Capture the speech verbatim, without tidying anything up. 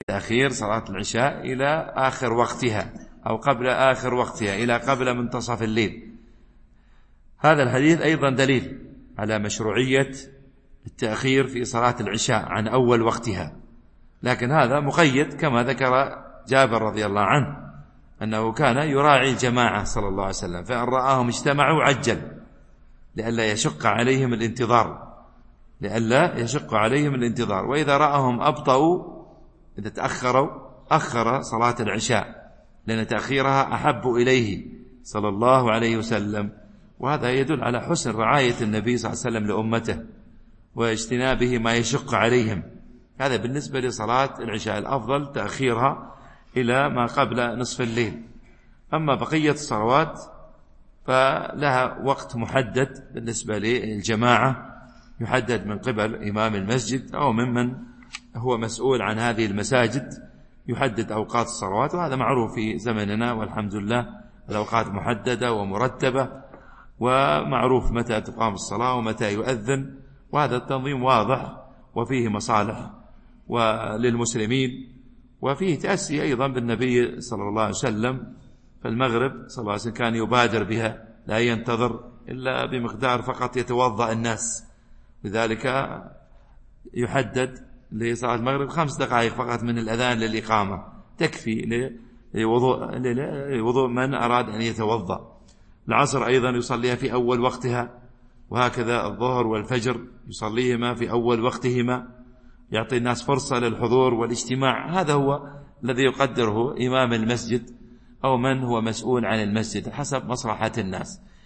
تأخير صلاة العشاء إلى آخر وقتها أو قبل آخر وقتها إلى قبل منتصف الليل. هذا الحديث أيضا دليل على مشروعية التأخير في صلاة العشاء عن أول وقتها، لكن هذا مقيد كما ذكر جابر رضي الله عنه أنه كان يراعي الجماعة صلى الله عليه وسلم، فإن رآهم اجتمعوا عجل لئلا يشق عليهم الانتظار لئلا يشق عليهم الانتظار وإذا رآهم أبطأوا إذا تأخروا أخر صلاة العشاء لأن تأخيرها أحب إليه صلى الله عليه وسلم. وهذا يدل على حسن رعاية النبي صلى الله عليه وسلم لأمته واجتنابه ما يشق عليهم. هذا بالنسبة لصلاة العشاء، الأفضل تأخيرها إلى ما قبل نصف الليل. أما بقية الصلوات فلها وقت محدد بالنسبة للجماعة، يحدد من قبل إمام المسجد أو ممن هو مسؤول عن هذه المساجد، يحدد أوقات الصلوات، وهذا معروف في زمننا والحمد لله، الأوقات محددة ومرتبة ومعروف متى تقام الصلاة ومتى يؤذن، وهذا التنظيم واضح وفيه مصالح وللمسلمين، وفيه تأسي أيضا بالنبي صلى الله عليه وسلم. فالمغرب صلى الله عليه وسلم كان يبادر بها، لا ينتظر إلا بمقدار فقط يتوضأ الناس، لذلك يحدد لصلاة المغرب خمس دقائق فقط من الأذان للإقامة تكفي لوضوء, لوضوء من أراد أن يتوضأ. العصر أيضا يصليها في أول وقتها، وهكذا الظهر والفجر يصليهما في أول وقتهما، يعطي الناس فرصة للحضور والاجتماع. هذا هو الذي يقدره إمام المسجد أو من هو مسؤول عن المسجد حسب مصلحة الناس.